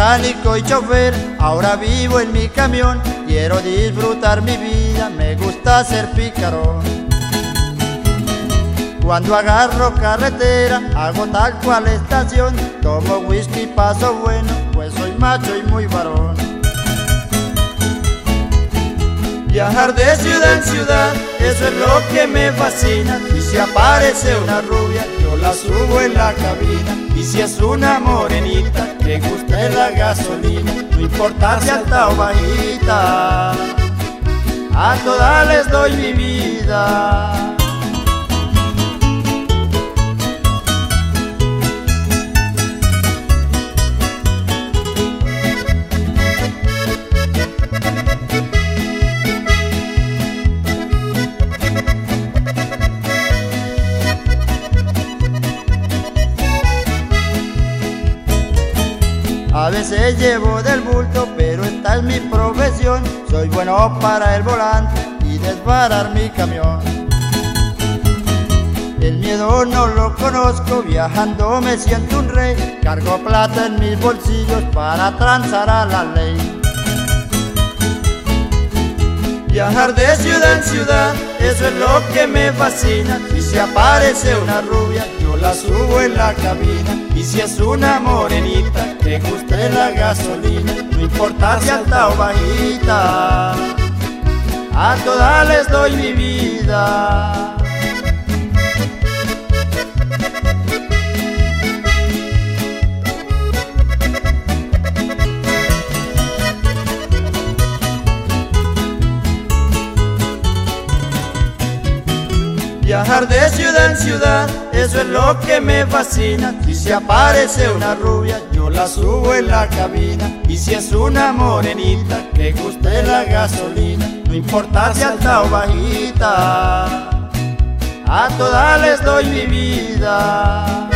mecánico y chofer, ahora vivo en mi camión. Quiero disfrutar mi vida, me gusta ser picarón. Cuando agarro carretera, hago tal cual estación. Tomo whisky, paso bueno, pues soy macho y muy varón. Viajar de ciudad en ciudad, eso es lo que me fascina. Y si aparece una rubia, yo la subo en la cabina. Y si es una morenita, que guste la gasolina, no importa si alta o bajita, a todas les doy mi vida. A veces llevo del bulto, pero esta es mi profesión. Soy bueno para el volante y desbarar mi camión. El miedo no lo conozco, viajando me siento un rey. Cargo plata en mis bolsillos para transar a la ley. Viajar de ciudad en ciudad, eso es lo que me fascina. Y si aparece una rubia, yo la subo en la cabina. Y si es una morenita, que guste la gasolina, no importa si alta o bajita, a todas les doy mi vida. Viajar de ciudad en ciudad, eso es lo que me fascina. Y si aparece una rubia, yo la subo en la cabina. Y si es una morenita, que guste la gasolina, no importa si alta o bajita, a todas les doy mi vida.